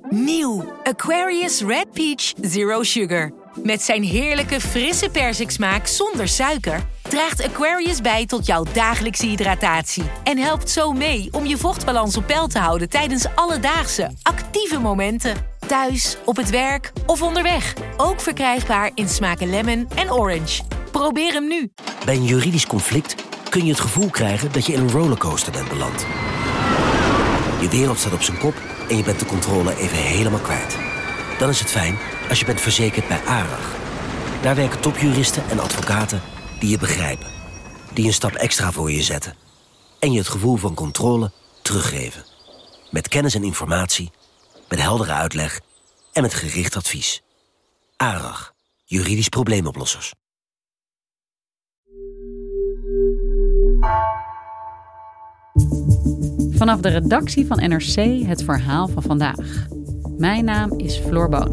Nieuw Aquarius Red Peach Zero Sugar. Met zijn heerlijke frisse persiksmaak zonder suiker draagt Aquarius bij tot jouw dagelijkse hydratatie. En helpt zo mee om je vochtbalans op peil te houden tijdens alledaagse, actieve momenten. Thuis, op het werk of onderweg. Ook verkrijgbaar in smaken lemon en orange. Probeer hem nu. Bij een juridisch conflict kun je het gevoel krijgen dat je in een rollercoaster bent beland. Je wereld staat op zijn kop en je bent de controle even helemaal kwijt. Dan is het fijn als je bent verzekerd bij ARAG. Daar werken topjuristen en advocaten die je begrijpen. Die een stap extra voor je zetten. En je het gevoel van controle teruggeven. Met kennis en informatie, met heldere uitleg en met gericht advies. ARAG, juridisch probleemoplossers. Vanaf de redactie van NRC het verhaal van vandaag. Mijn naam is Floor Boon.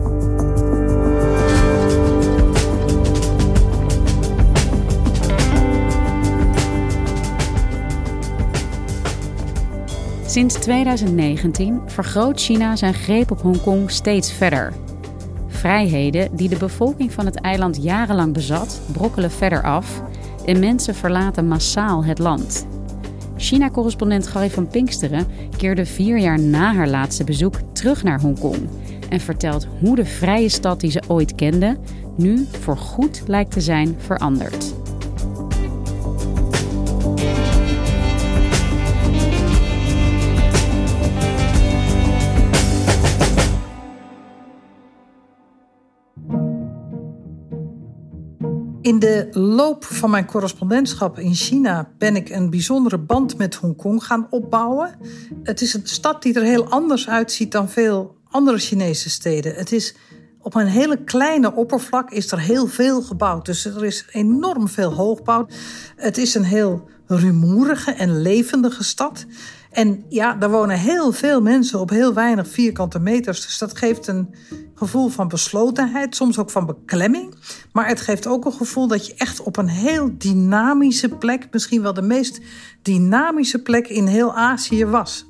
Sinds 2019 vergroot China zijn greep op Hongkong steeds verder. Vrijheden die de bevolking van het eiland jarenlang bezat, brokkelen verder af en mensen verlaten massaal het land. China-correspondent Gary van Pinksteren keerde 4 jaar na haar laatste bezoek terug naar Hongkong en vertelt hoe de vrije stad die ze ooit kende nu voorgoed lijkt te zijn veranderd. In de loop van mijn correspondentschap in China ben ik een bijzondere band met Hongkong gaan opbouwen. Het is een stad die er heel anders uitziet dan veel andere Chinese steden. Het is op een hele kleine oppervlak is er heel veel gebouwd. Dus er is enorm veel hoogbouw. Het is een heel rumoerige en levendige stad. En ja, daar wonen heel veel mensen op heel weinig vierkante meters. Dus dat geeft een gevoel van beslotenheid, soms ook van beklemming. Maar het geeft ook een gevoel dat je echt op een heel dynamische plek, misschien wel de meest dynamische plek in heel Azië was.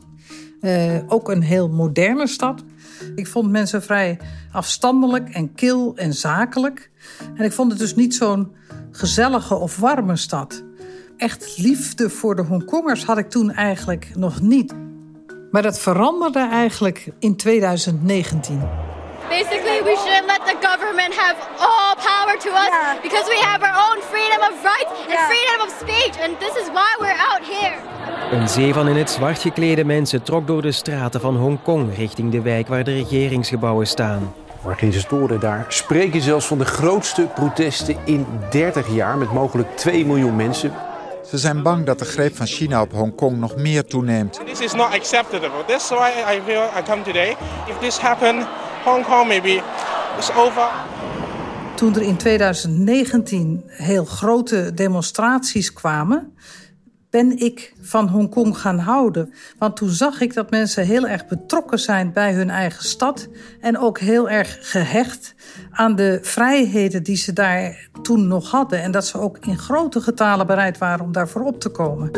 Ook een heel moderne stad. Ik vond mensen vrij afstandelijk en kil en zakelijk. En ik vond het dus niet zo'n gezellige of warme stad. Echt liefde voor de Hongkongers had ik toen eigenlijk nog niet. Maar dat veranderde eigenlijk in 2019. Basically, we shouldn't let the government have all power to us because we have our own freedom of rights and freedom of speech. And this is why we're out here. Een zee van in het zwart geklede mensen trok door de straten van Hongkong richting de wijk waar de regeringsgebouwen staan. Organisatoren daar spreken zelfs van de grootste protesten in 30 jaar met mogelijk 2 miljoen mensen. Ze zijn bang dat de greep van China op Hongkong nog meer toeneemt. This is not acceptable. That's why I feel I come today. If this happen, Hong Kong maybe is over. Toen er in 2019 heel grote demonstraties kwamen, ben ik van Hongkong gaan houden. Want toen zag ik dat mensen heel erg betrokken zijn bij hun eigen stad en ook heel erg gehecht aan de vrijheden die ze daar toen nog hadden. En dat ze ook in grote getalen bereid waren om daarvoor op te komen.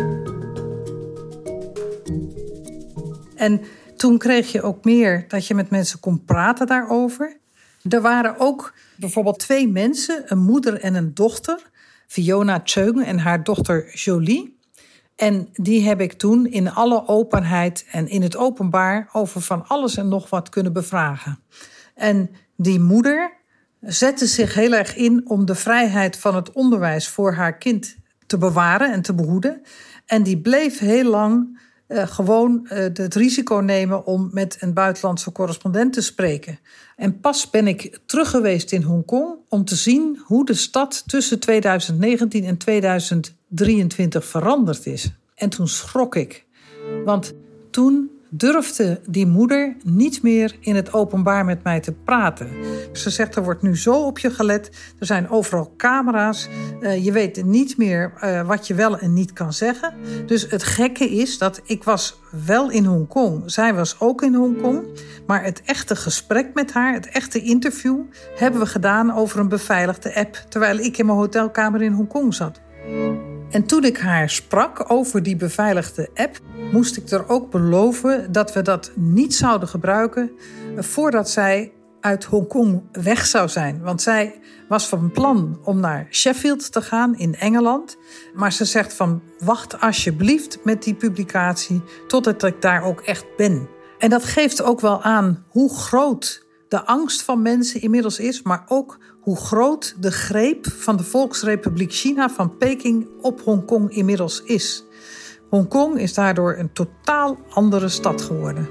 En toen kreeg je ook meer dat je met mensen kon praten daarover. Er waren ook bijvoorbeeld 2 mensen, een moeder en een dochter. Fiona Cheung en haar dochter Jolie. En die heb ik toen in alle openheid en in het openbaar over van alles en nog wat kunnen bevragen. En die moeder zette zich heel erg in om de vrijheid van het onderwijs voor haar kind te bewaren en te behoeden. En die bleef heel lang gewoon het risico nemen om met een buitenlandse correspondent te spreken. En pas ben ik terug geweest in Hongkong om te zien hoe de stad tussen 2019 en 2023 veranderd is. En toen schrok ik. Want toen durfde die moeder niet meer in het openbaar met mij te praten. Ze zegt, er wordt nu zo op je gelet. Er zijn overal camera's. Je weet niet meer wat je wel en niet kan zeggen. Dus het gekke is dat ik was wel in Hongkong. Zij was ook in Hongkong. Maar het echte gesprek met haar, het echte interview, hebben we gedaan over een beveiligde app, terwijl ik in mijn hotelkamer in Hongkong zat. En toen ik haar sprak over die beveiligde app, moest ik er ook beloven dat we dat niet zouden gebruiken voordat zij uit Hongkong weg zou zijn. Want zij was van plan om naar Sheffield te gaan in Engeland. Maar ze zegt van, wacht alsjeblieft met die publicatie totdat ik daar ook echt ben. En dat geeft ook wel aan hoe groot de angst van mensen inmiddels is, maar ook hoe groot de greep van de Volksrepubliek China van Peking op Hongkong inmiddels is. Hongkong is daardoor een totaal andere stad geworden.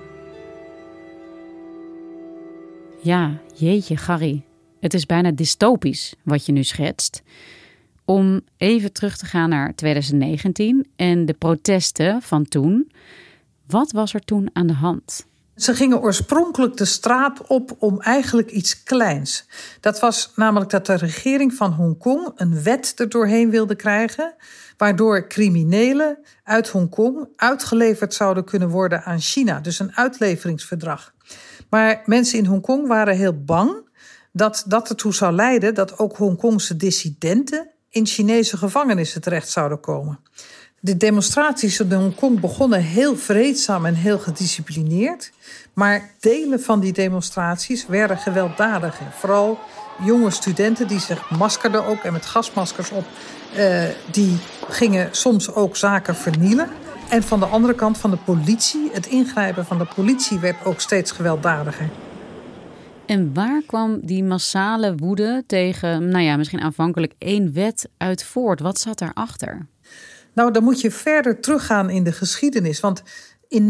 Ja, jeetje Garry. Het is bijna dystopisch wat je nu schetst. Om even terug te gaan naar 2019 en de protesten van toen. Wat was er toen aan de hand? Ze gingen oorspronkelijk de straat op om eigenlijk iets kleins. Dat was namelijk dat de regering van Hongkong een wet er doorheen wilde krijgen, waardoor criminelen uit Hongkong uitgeleverd zouden kunnen worden aan China. Dus een uitleveringsverdrag. Maar mensen in Hongkong waren heel bang dat dat ertoe zou leiden dat ook Hongkongse dissidenten in Chinese gevangenissen terecht zouden komen. De demonstraties in Hongkong begonnen heel vreedzaam en heel gedisciplineerd. Maar delen van die demonstraties werden gewelddadiger. Vooral jonge studenten die zich maskerden ook en met gasmaskers op, die gingen soms ook zaken vernielen. En van de andere kant van de politie, het ingrijpen van de politie werd ook steeds gewelddadiger. En waar kwam die massale woede tegen, misschien aanvankelijk 1 wet uit voort? Wat zat daarachter? Nou, dan moet je verder teruggaan in de geschiedenis. Want in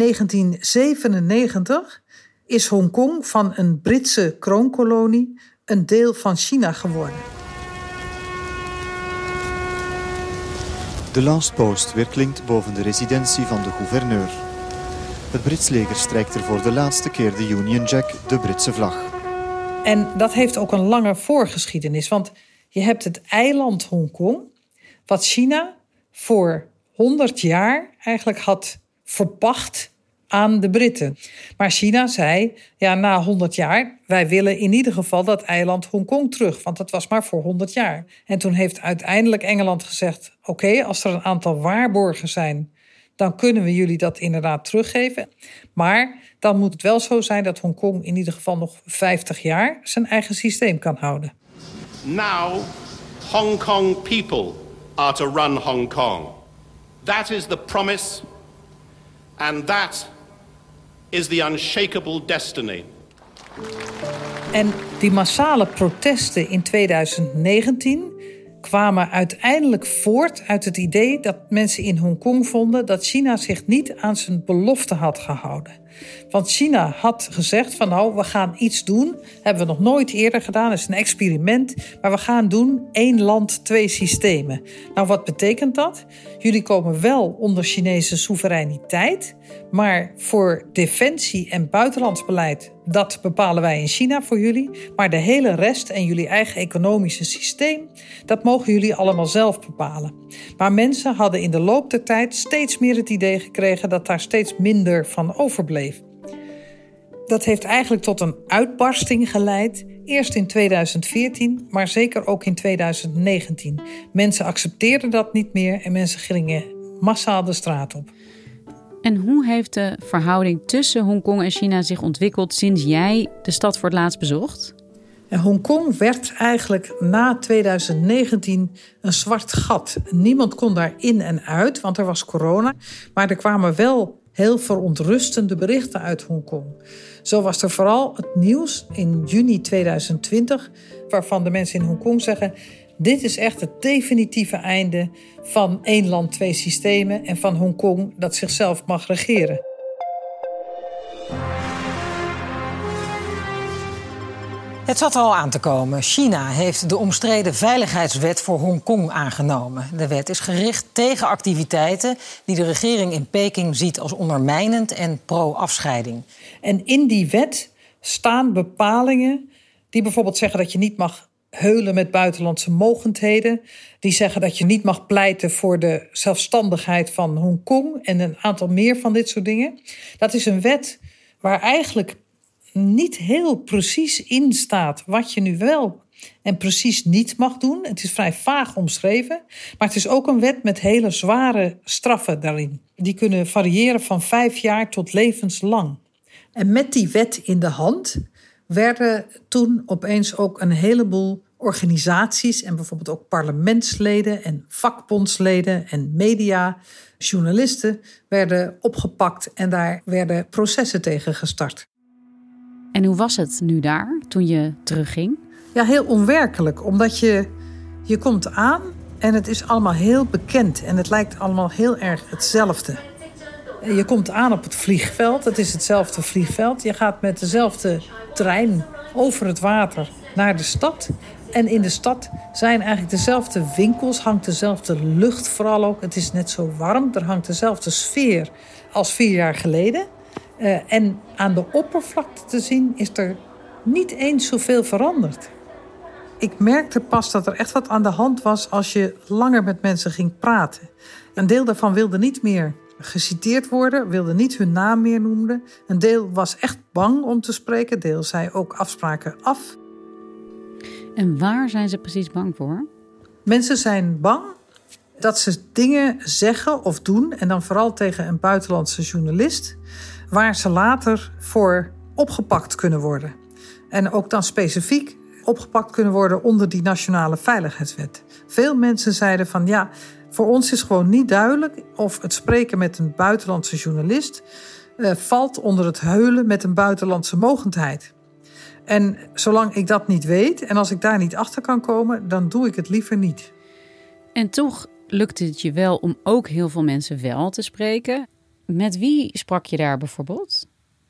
1997 is Hongkong van een Britse kroonkolonie een deel van China geworden. De last post weerklinkt boven de residentie van de gouverneur. Het Brits leger strijkt er voor de laatste keer de Union Jack, de Britse vlag. En dat heeft ook een lange voorgeschiedenis. Want je hebt het eiland Hongkong, wat China voor 100 jaar eigenlijk had verpacht aan de Britten. Maar China zei, na 100 jaar, wij willen in ieder geval dat eiland Hongkong terug. Want dat was maar voor 100 jaar. En toen heeft uiteindelijk Engeland gezegd, oké, als er een aantal waarborgen zijn, dan kunnen we jullie dat inderdaad teruggeven. Maar dan moet het wel zo zijn dat Hongkong in ieder geval nog 50 jaar zijn eigen systeem kan houden. Now, Hong Kong people are to run Hong Kong. That is the promise, and that is the unshakable destiny. En die massale protesten in 2019 kwamen uiteindelijk voort uit het idee dat mensen in Hongkong vonden dat China zich niet aan zijn belofte had gehouden. Want China had gezegd van we gaan iets doen. Hebben we nog nooit eerder gedaan. Het is een experiment. Maar we gaan doen 1 land, 2 systemen. Nou, wat betekent dat? Jullie komen wel onder Chinese soevereiniteit. Maar voor defensie en buitenlands beleid, dat bepalen wij in China voor jullie. Maar de hele rest en jullie eigen economische systeem, dat mogen jullie allemaal zelf bepalen. Maar mensen hadden in de loop der tijd steeds meer het idee gekregen dat daar steeds minder van overbleef. Dat heeft eigenlijk tot een uitbarsting geleid. Eerst in 2014, maar zeker ook in 2019. Mensen accepteerden dat niet meer en mensen gingen massaal de straat op. En hoe heeft de verhouding tussen Hongkong en China zich ontwikkeld sinds jij de stad voor het laatst bezocht? En Hongkong werd eigenlijk na 2019 een zwart gat. Niemand kon daar in en uit, want er was corona. Maar er kwamen wel heel verontrustende berichten uit Hongkong. Zo was er vooral het nieuws in juni 2020... waarvan de mensen in Hongkong zeggen, dit is echt het definitieve einde van 1 land, 2 systemen en van Hongkong dat zichzelf mag regeren. Het zat er al aan te komen. China heeft de omstreden veiligheidswet voor Hongkong aangenomen. De wet is gericht tegen activiteiten die de regering in Peking ziet als ondermijnend en pro-afscheiding. En in die wet staan bepalingen die bijvoorbeeld zeggen dat je niet mag heulen met buitenlandse mogendheden. Die zeggen dat je niet mag pleiten voor de zelfstandigheid van Hongkong en een aantal meer van dit soort dingen. Dat is een wet waar eigenlijk niet heel precies in staat wat je nu wel en precies niet mag doen. Het is vrij vaag omschreven, maar het is ook een wet met hele zware straffen daarin. Die kunnen variëren van 5 jaar tot levenslang. En met die wet in de hand werden toen opeens ook een heleboel organisaties en bijvoorbeeld ook parlementsleden en vakbondsleden en media, journalisten werden opgepakt en daar werden processen tegen gestart. En hoe was het nu daar, toen je terugging? Ja, heel onwerkelijk, omdat je komt aan en het is allemaal heel bekend en het lijkt allemaal heel erg hetzelfde. Je komt aan op het vliegveld, het is hetzelfde vliegveld. Je gaat met dezelfde trein over het water naar de stad. En in de stad zijn eigenlijk dezelfde winkels, hangt dezelfde lucht vooral ook. Het is net zo warm, er hangt dezelfde sfeer als 4 jaar geleden. En aan de oppervlakte te zien is er niet eens zoveel veranderd. Ik merkte pas dat er echt wat aan de hand was als je langer met mensen ging praten. Een deel daarvan wilde niet meer geciteerd worden, wilde niet hun naam meer noemen. Een deel was echt bang om te spreken, deel zei ook afspraken af. En waar zijn ze precies bang voor? Mensen zijn bang dat ze dingen zeggen of doen, en dan vooral tegen een buitenlandse journalist, waar ze later voor opgepakt kunnen worden. En ook dan specifiek opgepakt kunnen worden onder die nationale veiligheidswet. Veel mensen zeiden van ja, voor ons is gewoon niet duidelijk of het spreken met een buitenlandse journalist valt onder het heulen met een buitenlandse mogendheid. En zolang ik dat niet weet en als ik daar niet achter kan komen, dan doe ik het liever niet. En toch lukte het je wel om ook heel veel mensen wel te spreken. Met wie sprak je daar bijvoorbeeld?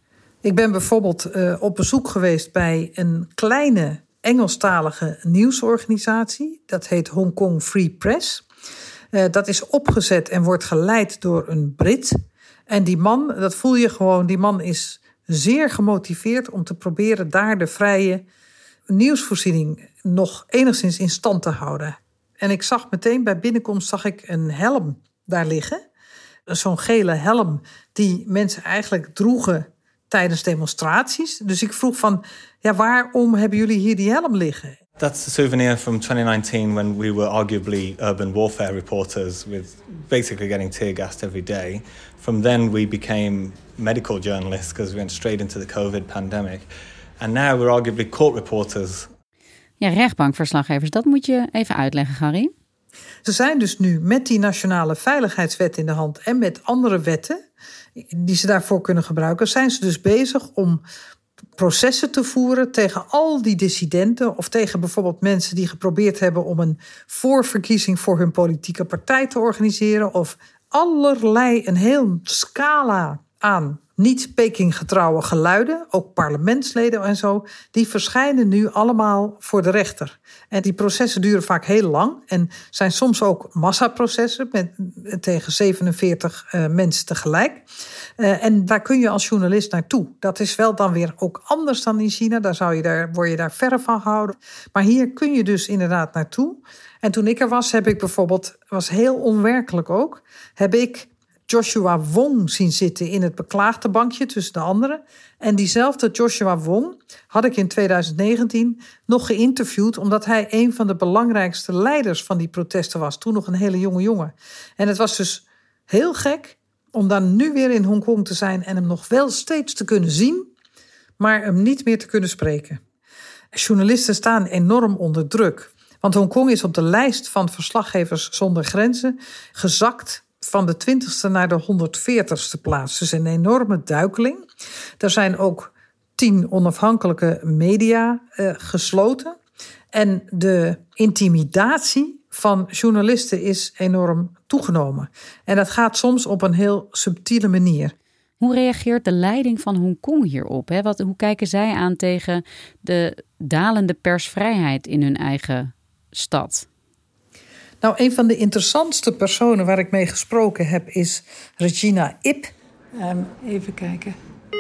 Ik ben bijvoorbeeld op bezoek geweest bij een kleine Engelstalige nieuwsorganisatie. Dat heet Hong Kong Free Press. Dat is opgezet en wordt geleid door een Brit. En die man, dat voel je gewoon, die man is zeer gemotiveerd om te proberen daar de vrije nieuwsvoorziening nog enigszins in stand te houden. En ik zag meteen bij binnenkomst zag ik een helm daar liggen. Zo'n gele helm die mensen eigenlijk droegen tijdens demonstraties. Dus ik vroeg van, ja, waarom hebben jullie hier die helm liggen? That's a souvenir from 2019 when we were arguably urban warfare reporters with basically getting tear gassed every day. From then we became medical journalists because we went straight into the COVID pandemic. And now we're arguably court reporters. Ja, rechtbankverslaggevers, dat moet je even uitleggen, Gary. Ze zijn dus nu met die nationale veiligheidswet in de hand en met andere wetten die ze daarvoor kunnen gebruiken, zijn ze dus bezig om processen te voeren tegen al die dissidenten of tegen bijvoorbeeld mensen die geprobeerd hebben om een voorverkiezing voor hun politieke partij te organiseren of allerlei, een heel scala aan niet-Peking-getrouwe geluiden, ook parlementsleden en zo, die verschijnen nu allemaal voor de rechter. En die processen duren vaak heel lang en zijn soms ook massaprocessen tegen 47 mensen tegelijk. En daar kun je als journalist naartoe. Dat is wel dan weer ook anders dan in China. Word je daar verre van gehouden. Maar hier kun je dus inderdaad naartoe. En toen ik er was, heb ik bijvoorbeeld, was heel onwerkelijk ook, heb ik Joshua Wong zien zitten in het beklaagde bankje tussen de anderen. En diezelfde Joshua Wong had ik in 2019 nog geïnterviewd, omdat hij een van de belangrijkste leiders van die protesten was. Toen nog een hele jonge jongen. En het was dus heel gek om dan nu weer in Hongkong te zijn en hem nog wel steeds te kunnen zien, maar hem niet meer te kunnen spreken. Journalisten staan enorm onder druk. Want Hongkong is op de lijst van Verslaggevers zonder Grenzen gezakt van de 20ste naar de 140ste plaats. Dus een enorme duikeling. Er zijn ook 10 onafhankelijke media gesloten. En de intimidatie van journalisten is enorm toegenomen. En dat gaat soms op een heel subtiele manier. Hoe reageert de leiding van Hongkong hierop? Hoe kijken zij aan tegen de dalende persvrijheid in hun eigen stad? Nou, een van de interessantste personen waar ik mee gesproken heb is Regina Ip. Even kijken.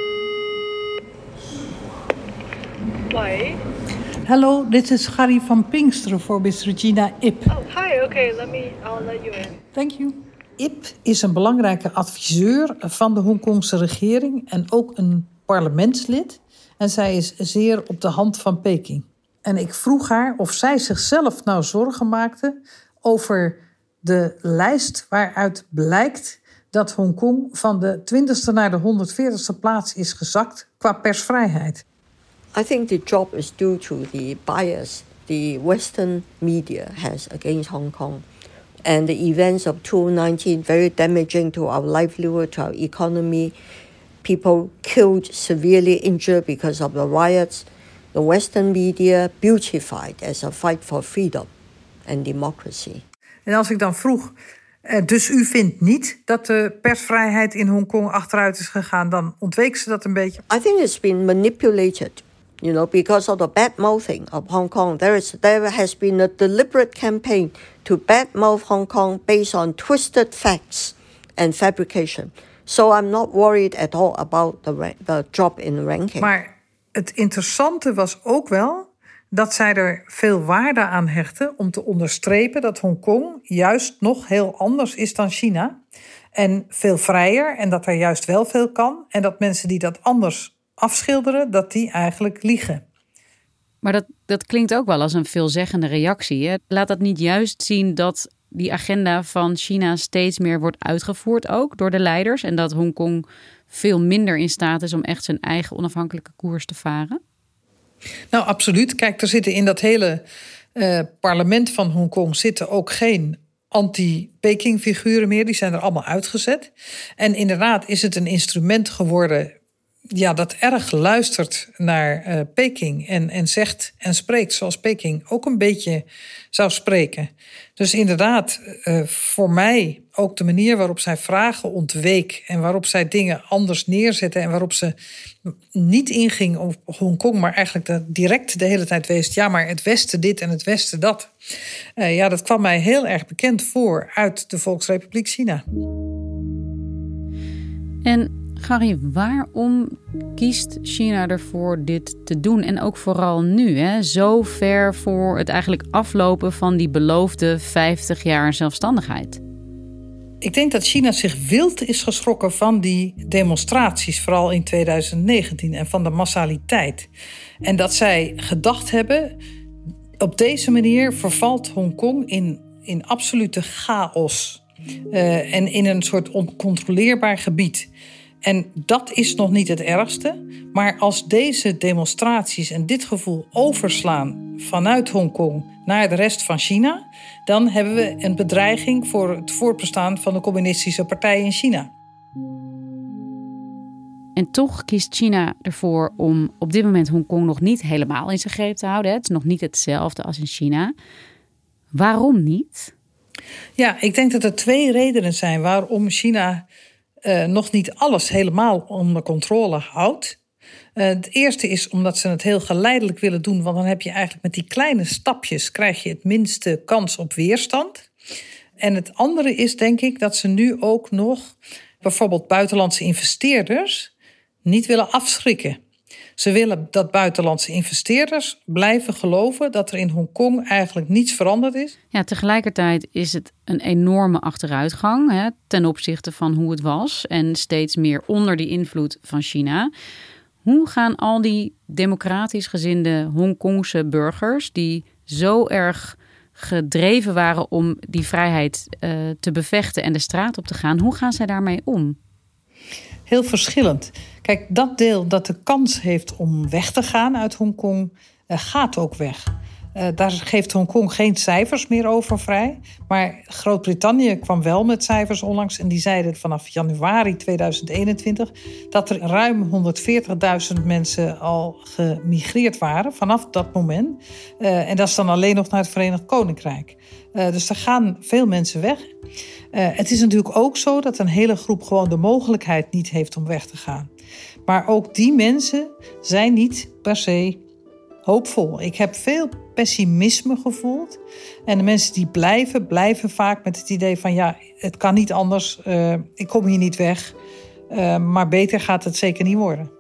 Why? Hello, dit is Gary van Pinksteren voor Miss Regina Ip. Oh, hi. Okay, I'll let you in. Thank you. Ip is een belangrijke adviseur van de Hongkongse regering en ook een parlementslid. En zij is zeer op de hand van Peking. En ik vroeg haar of zij zichzelf nou zorgen maakte over de lijst waaruit blijkt dat Hongkong van de 20e naar de 140e plaats is gezakt qua persvrijheid. I think the job is due to the bias the Western media has against Hong Kong. And the events of 2019 very damaging to our livelihood, to our economy. People killed, severely injured because of the riots. The Western media beautified as a fight for freedom and democracy. En als ik dan vroeg, dus u vindt niet dat de persvrijheid in Hongkong achteruit is gegaan, dan ontweek ze dat een beetje. I think it's been manipulated, because of the bad-mouthing of Hong Kong. There has been a deliberate campaign to badmouth Hong Kong based on twisted facts and fabrication. So I'm not worried at all about the drop in the ranking. Maar het interessante was ook wel dat zij er veel waarde aan hechten om te onderstrepen dat Hongkong juist nog heel anders is dan China. En veel vrijer en dat er juist wel veel kan. En dat mensen die dat anders afschilderen, dat die eigenlijk liegen. Maar dat klinkt ook wel als een veelzeggende reactie. Hè? Laat dat niet juist zien dat die agenda van China steeds meer wordt uitgevoerd ook door de leiders en dat Hongkong veel minder in staat is om echt zijn eigen onafhankelijke koers te varen? Nou, absoluut. Kijk, er zitten in dat hele parlement van Hongkong zitten ook geen anti-Peking-figuren meer. Die zijn er allemaal uitgezet. En inderdaad is het een instrument geworden dat erg luistert naar Peking en zegt en spreekt zoals Peking ook een beetje zou spreken. Dus inderdaad, voor mij ook de manier waarop zij vragen ontweek en waarop zij dingen anders neerzetten en waarop ze niet inging op Hongkong, maar eigenlijk direct de hele tijd wees, ja, maar het Westen dit en het Westen dat. Dat kwam mij heel erg bekend voor uit de Volksrepubliek China. En Gary, waarom kiest China ervoor dit te doen? En ook vooral nu, hè? Zo ver voor het eigenlijk aflopen van die beloofde 50 jaar zelfstandigheid. Ik denk dat China zich wild is geschrokken van die demonstraties, vooral in 2019, en van de massaliteit. En dat zij gedacht hebben, op deze manier vervalt Hongkong in absolute chaos. En in een soort oncontroleerbaar gebied. En dat is nog niet het ergste. Maar als deze demonstraties en dit gevoel overslaan vanuit Hongkong naar de rest van China, dan hebben we een bedreiging voor het voortbestaan van de communistische partij in China. En toch kiest China ervoor om op dit moment Hongkong nog niet helemaal in zijn greep te houden. Het is nog niet hetzelfde als in China. Waarom niet? Ja, ik denk dat er 2 redenen zijn waarom China nog niet alles helemaal onder controle houdt. Het eerste is omdat ze het heel geleidelijk willen doen, want dan heb je eigenlijk met die kleine stapjes krijg je het minste kans op weerstand. En het andere is denk ik dat ze nu ook nog bijvoorbeeld buitenlandse investeerders niet willen afschrikken. Ze willen dat buitenlandse investeerders blijven geloven dat er in Hongkong eigenlijk niets veranderd is. Ja, tegelijkertijd is het een enorme achteruitgang ten opzichte van hoe het was en steeds meer onder die invloed van China. Hoe gaan al die democratisch gezinde Hongkongse burgers die zo erg gedreven waren om die vrijheid te bevechten en de straat op te gaan, hoe gaan zij daarmee om? Heel verschillend. Kijk, dat deel dat de kans heeft om weg te gaan uit Hongkong, gaat ook weg. Daar geeft Hongkong geen cijfers meer over vrij. Maar Groot-Brittannië kwam wel met cijfers onlangs en die zeiden vanaf januari 2021 dat er ruim 140.000 mensen al gemigreerd waren vanaf dat moment. En dat is dan alleen nog naar het Verenigd Koninkrijk. Dus er gaan veel mensen weg. Het is natuurlijk ook zo dat een hele groep gewoon de mogelijkheid niet heeft om weg te gaan. Maar ook die mensen zijn niet per se hoopvol. Ik heb veel pessimisme gevoeld. En de mensen die blijven vaak met het idee van ja, het kan niet anders. Ik kom hier niet weg. Maar beter gaat het zeker niet worden.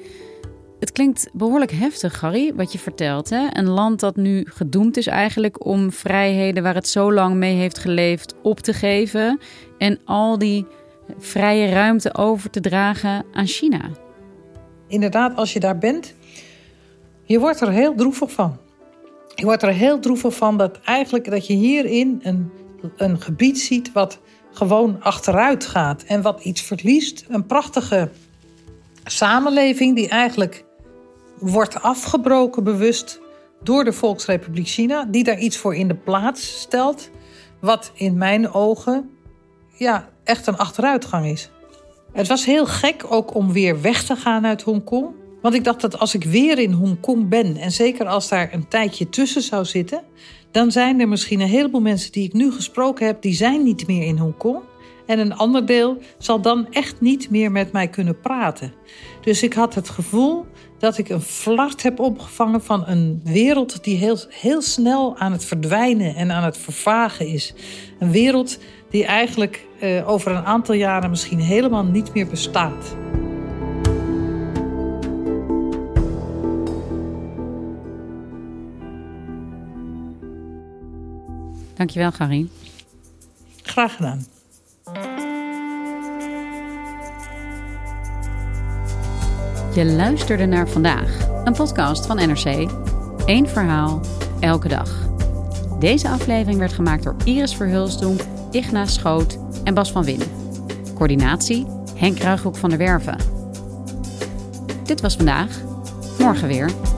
Het klinkt behoorlijk heftig, Gary, wat je vertelt. Hè? Een land dat nu gedoemd is eigenlijk om vrijheden waar het zo lang mee heeft geleefd op te geven. En al die vrije ruimte over te dragen aan China. Inderdaad, als je daar bent, je wordt er heel droevig van. Ik word er heel droevig van dat je hierin een gebied ziet wat gewoon achteruit gaat en wat iets verliest. Een prachtige samenleving die eigenlijk wordt afgebroken bewust door de Volksrepubliek China, die daar iets voor in de plaats stelt, wat in mijn ogen echt een achteruitgang is. Het was heel gek ook om weer weg te gaan uit Hongkong. Want ik dacht dat als ik weer in Hongkong ben, en zeker als daar een tijdje tussen zou zitten, dan zijn er misschien een heleboel mensen die ik nu gesproken heb, die zijn niet meer in Hongkong. En een ander deel zal dan echt niet meer met mij kunnen praten. Dus ik had het gevoel dat ik een flart heb opgevangen van een wereld die heel snel aan het verdwijnen en aan het vervagen is. Een wereld die eigenlijk over een aantal jaren misschien helemaal niet meer bestaat. Dankjewel, Karin. Graag gedaan. Je luisterde naar Vandaag, een podcast van NRC. 1 verhaal, elke dag. Deze aflevering werd gemaakt door Iris Verhulsdonk, Igna Schoot en Bas van Win. Coördinatie, Henk Ruighoek van der Werven. Dit was Vandaag, morgen weer.